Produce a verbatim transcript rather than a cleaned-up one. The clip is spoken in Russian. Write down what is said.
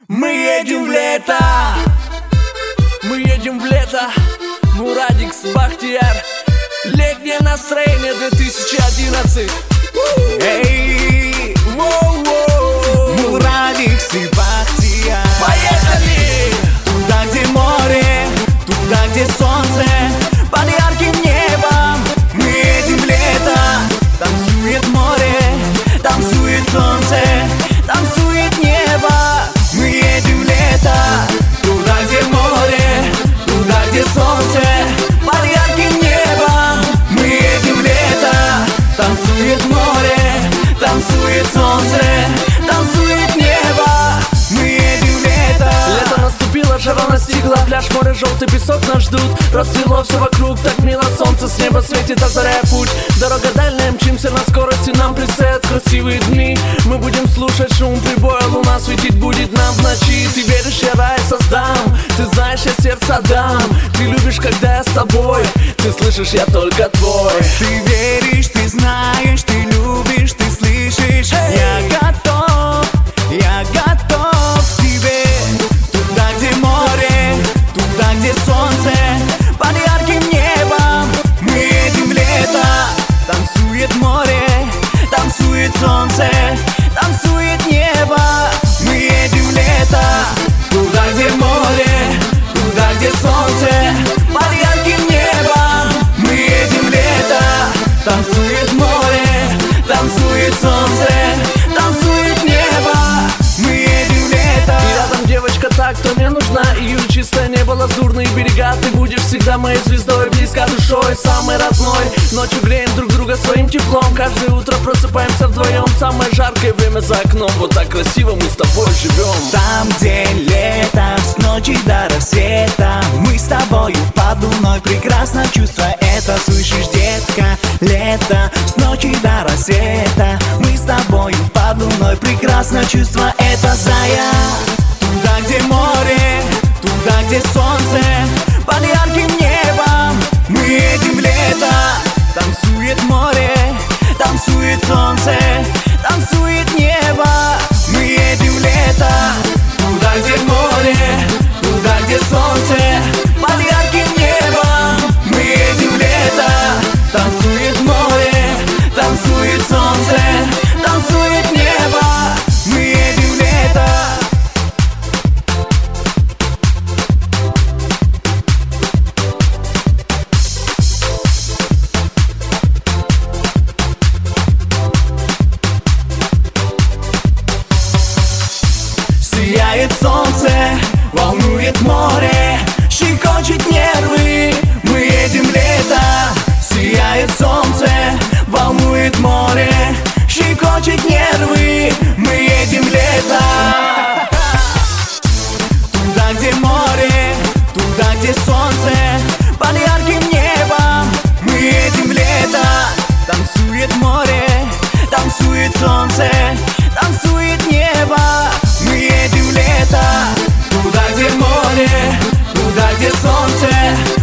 Мы едем в лето, мы едем в лето. Мурадик с Бахтияр. Летнее настроение две тысячи одиннадцать. Эй, воу-воу. Мурадик с Бахтияр. Поехали! Туда, где море, туда, где солнце, под ярким небом. Мы едем в лето. Танцует море, танцует солнце, танцует небо. Мы едем в лето. Туда, где море, туда, где солнце, под ярким небом. Мы едем в лето. Танцует море, танцует солнце, танцует небо. Мы едем в лето. Лето наступило, жара настигла. Пляж, море, желтый песок нас ждут. Расцвело все вокруг, так мило. Солнце с неба светит, озаряя путь. Дорога дальняя, мчимся на скорости. Нам предстоят красивые дни. Мы будем слушать шум прибоя. Луна светить будет нам в ночи. Ты веришь, я рай создам. Ты знаешь, я сердце дам. Ты любишь, когда я с тобой. Ты слышишь, я только твой. Ты веришь, ты знаешь, ты любишь, ты слышишь. Я готов, я готов к тебе. Туда, где море, туда, где солнце, под ярким небом. Мы едем в лето. Танцует море, танцует солнце, танцует небо. Мы едем в лето. Туда, где море, туда, где солнце, под ярким небом. Мы едем в лето. Танцует море, танцует солнце, танцует небо. Мы едем в лето. И рядом девочка та, кто мне нужна. Июль, чистое небо, лазурные берега. Ты будешь всегда моей звездой, близко душой, самой родной. Ночью греем друг друга своим теплом. Каждое утро просыпаемся вдвоем. Самое жаркое время за окном. Вот так красиво мы с тобой живем. Там, где лето, с ночи до рассвета, мы с тобою под луной прекрасно чувствуя это. Слышишь, детка, лето, с ночи до рассвета, мы с тобою под луной прекрасно чувствуя это. Зая, туда, где море, туда, где солнце, под ярким небом. Мы едем в лето. Танцует море, танцует солнце, танцует небо. Мы едем в лето. Туда, где море, туда, где солнце, под ярким небом. Мы едем в лето. Танцует море, танцует солнце, танцует небо. Мы едем в лето. Сияет солнце, волнует море, щекочет нервы. Мы едем в лето. Сияет солнце, волнует море, щекочет нервы. Мы едем в лето. Туда, где море, туда, где солнце, под ярким небом. Мы едем в лето. Танцует море, танцует солнце, танцует небо. Мы едем в лето. Туда, где море, туда, где солнце,